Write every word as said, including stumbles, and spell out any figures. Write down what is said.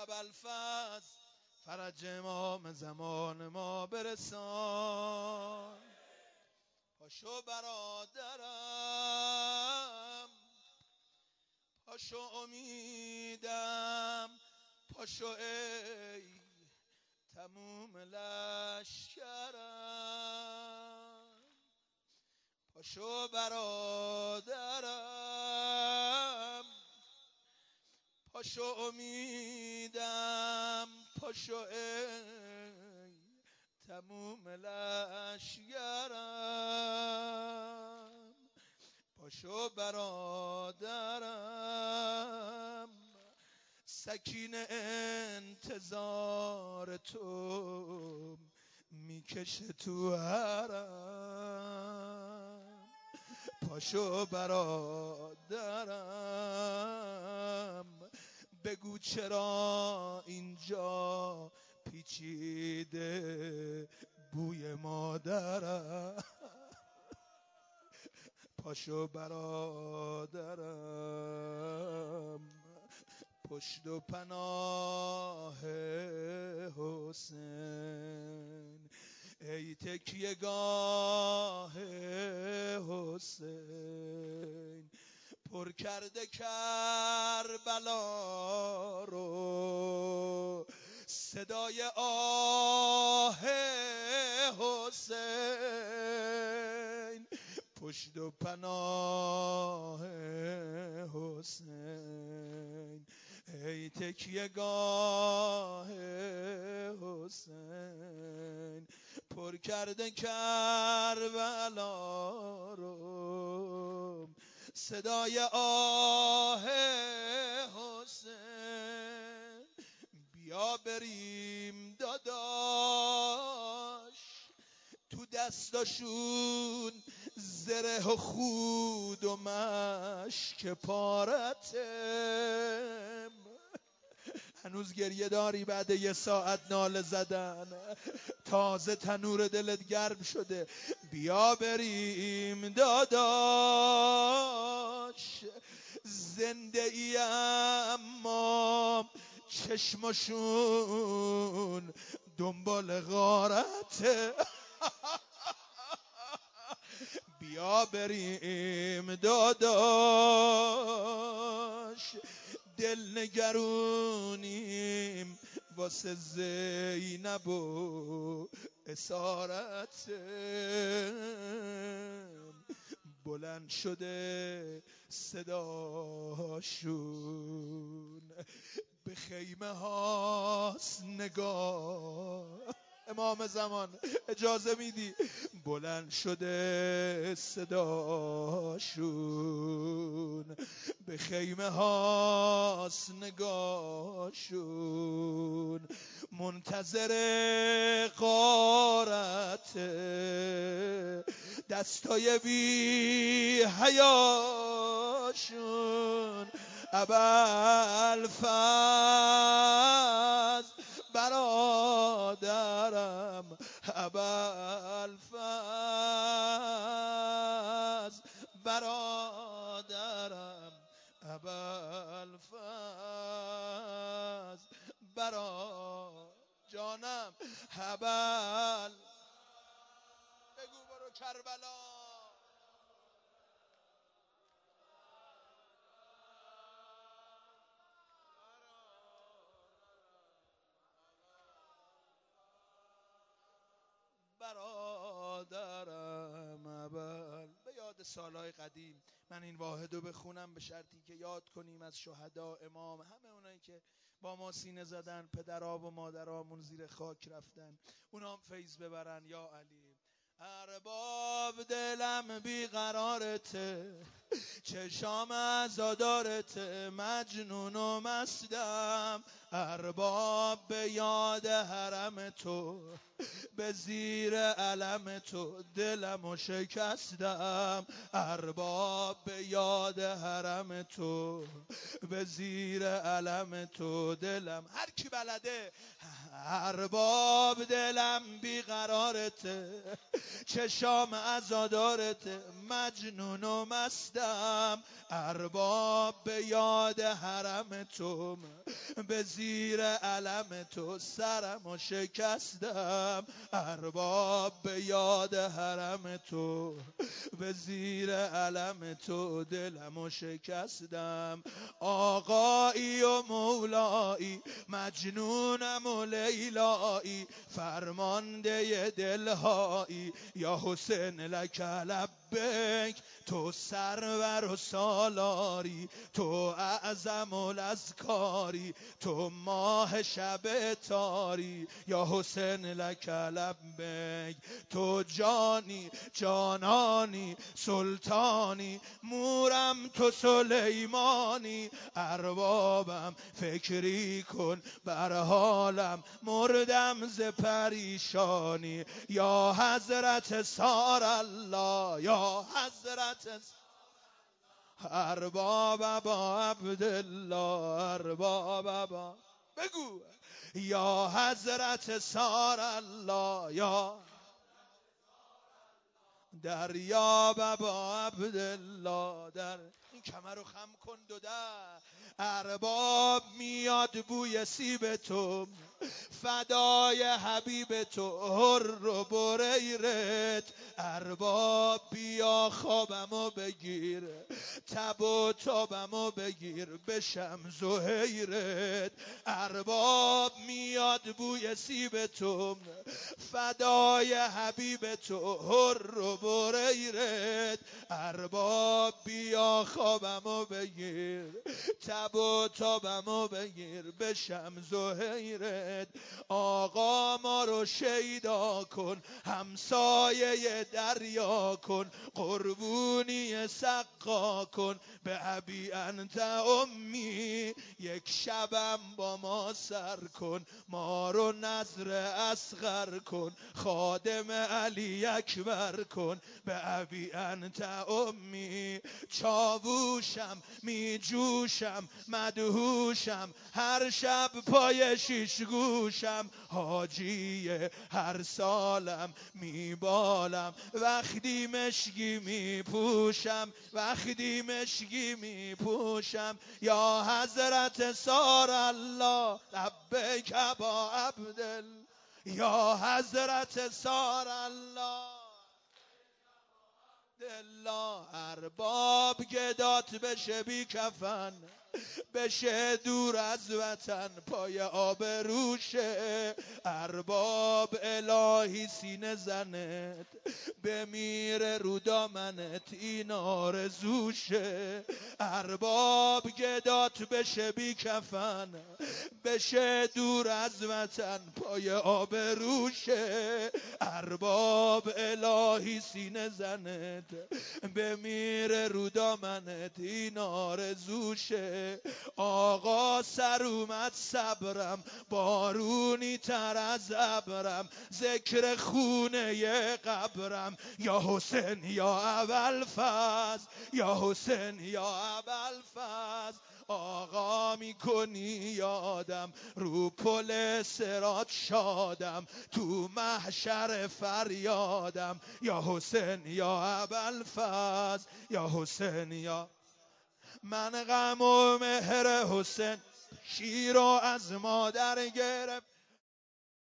ابوالفضل فرج امام زمان ما برسان. پاشو برادرم، پاشو امیدم، پاشو ای تموم لشکرم. پاشو برادرم، پاشو امیدم، پاشو ای تموم لشکرم. پاشو برادرم، سکینه انتظار تو میکشه تو حرم. پاشو برادرم، بگو چرا اینجا پیچیده بوی مادرم. پاشو برادرم، پشت و پناه حسین، ای تکیه گاه حسین. پر کرده کربلا رو صدای آه حسین. پشت و پناه حسین، ای تکیه گاه حسین. پر کرده کربلا رو صدای آه حسین. بیا بریم داداش، تو دستاشون زره و خود و مشک پارته. هنوز گریه داری بعد یه ساعت ناله زدن؟ تازه تنور دلت گرم شده. بیا بریم داداش، زنده ای اما چشمشون دنبال غارته. بیا بریم داداش، دل نگرونیم واسه زینب و اسارت. بلند شده صداشون، به خیمه هاست نگاه. امام زمان اجازه میدی؟ بلند شده صداشون، به خیمه هاست نگاهشون. منتظر غارت دستای بی حیاشون. ابوالفضل برادرم، ابوالفضل برادرم، ابوالفضل برا جانم. ابوال بگو برو کربلا. برادرم ابوال. به یاد سالهای قدیم من این واحدو بخونم، به شرطی که یاد کنیم از شهدا، امام، همه اونایی که با ما سینه زدن، پدرها و مادرامون زیر خاک رفتن، اونا هم فیض ببرن. یا علی ارباب دلم بیقرارته، چشام عزادارته، مجنون و مستم. ارباب به یاد حرم تو، به زیر علم تو دلمو شکستم. ارباب به یاد حرم تو، به زیر علم تو دلم. هر کی بلده ارباب دلم بیقرارته، چشام عزادارته، مجنون و مستم. ارباب به یاد حرم تو، به زیر علم تو سرم و شکستم. ارباب به یاد حرم تو، به زیر علم تو دلم و شکستم. آقایی و مولایی، مجنونم و لیلایی، فرمانده دلهایی، یا حسین لک لبیک. تو سرور و سالاری، تو اعظم الاذکاری، تو ماه شب تاری، یا حسین لک لبیک. تو جانی جانانی سلطانی، مورم تو سلیمانی. اربابم فکری کن بر حالم، مردم ز پریشانی. یا حضرت سار الله، یا حضرت ارباب ابا عبدالله، ارباب ابا بگو. یا حضرت سار الله، یا دریا ابا عبدالله. در این کمر رو خم کن دو در. ارباب میاد بوی سیب تو، فدای حبیب تو هر و بریرت. ارباب بیا خوابمو بگیر، تب و تابمو بگیر، بشم زهیرت. ارباب میاد بوی سیب تو، فدای حبیب تو هر و بریرت. ارباب بیا خوابمو بگیر، تب و تابمو بگیر، بشم زهیرت. آقا ما رو شیدا کن، همسایه دریا کن، قربونی سقا کن، به ابی انت امی. یک شبم با ما سر کن، ما رو نظر اصغر کن، خادم علی اکبر کن، به ابی انت امی. چاووشم می جوشم مدهوشم، هر شب پای شیش گوشم، حاجی هر سالم می بالم، وقتی مشکی می پوشم، وقتی مشکی می پوشم. یا حضرت سار الله لبیک ابا عبدالله، یا حضرت سار الله دلا. ارباب گدات بشه بی کفن، بشه دور از وطن، پای آب روشه. ارباب الهی سینه زنت، بمیره رو دامنت، این آرزوشه. ارباب گدات بشه بی کفن، بشه دور از وطن، پای آب روشه. ارباب الهی سینه زنت، بمیره رو دامنت، این آرزوشه. آقا سر اومد صبرم، بارونی تر از ابرم، ذکر خونه قبرم. یا حسین یا ابوالفضل، یا حسین یا ابوالفضل. آقا میکنی یادم، رو پل صراط شادم، تو محشر فریادم. یا حسین یا ابوالفضل، یا حسین یا. من غم و مهر حسین شیر و از مادر گرفت،